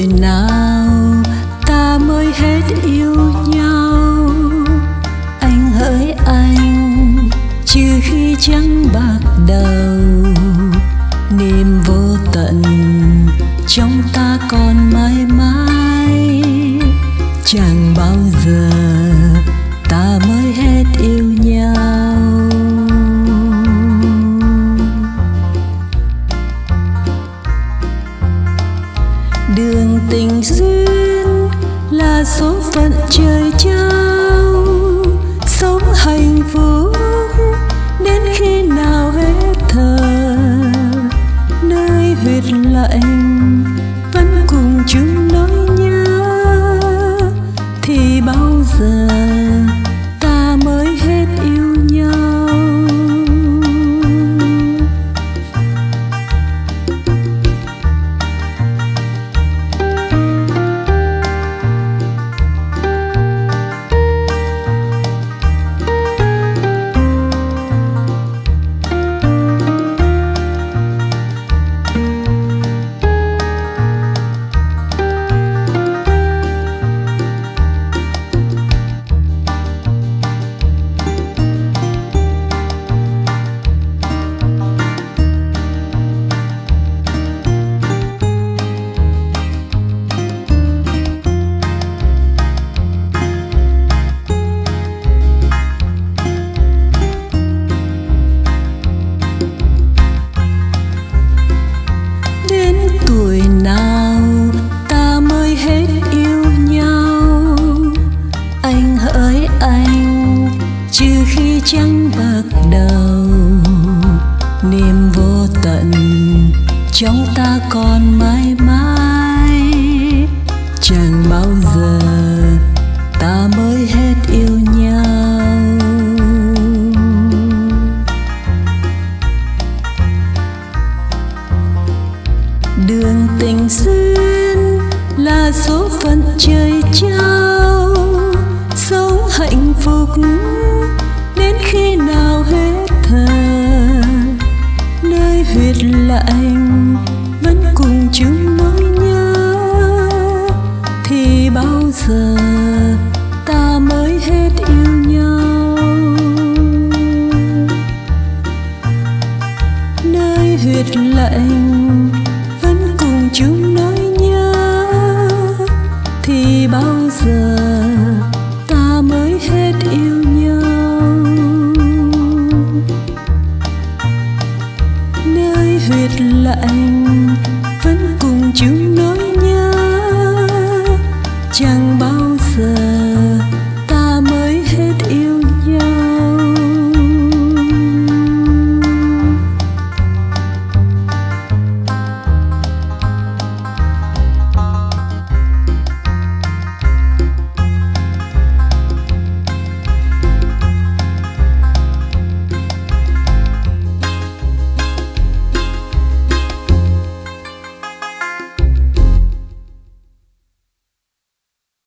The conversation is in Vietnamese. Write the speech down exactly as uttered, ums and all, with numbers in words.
tuổi nào ta mới hết yêu nhau? Anh hỡi anh, trừ khi trắng bạc đầu, niềm vô tận trong ta còn mãi mãi. Chẳng bao giờ ta mới hết yêu nhau. Đường tình duyên là số phận trời trao, sống hạnh phúc đến khi nào hết thở. Nơi huyệt lạnh vẫn cùng chung nỗi nhớ, thì bao giờ ta mới hết yêu nhau? Tuổi nào ta mới hết yêu nhau? Anh hỡi anh, trừ khi trắng bạc đầu, niềm vô tận trong ta còn mãi mãi. Chẳng bao giờ ta mới hết yêu nhau. Đường tình duyên là số phận trời trao, sống hạnh phúc đến khi nào hết thở. Nơi huyệt lạnh vẫn cùng chung nỗi nhớ, thì bao giờ ta mới hết yêu nhau? Nơi huyệt lạnh vẫn cùng chung nỗi nhớ, thì bao giờ ta mới hết yêu nhau? Nơi huyệt lạnh vẫn cùng chung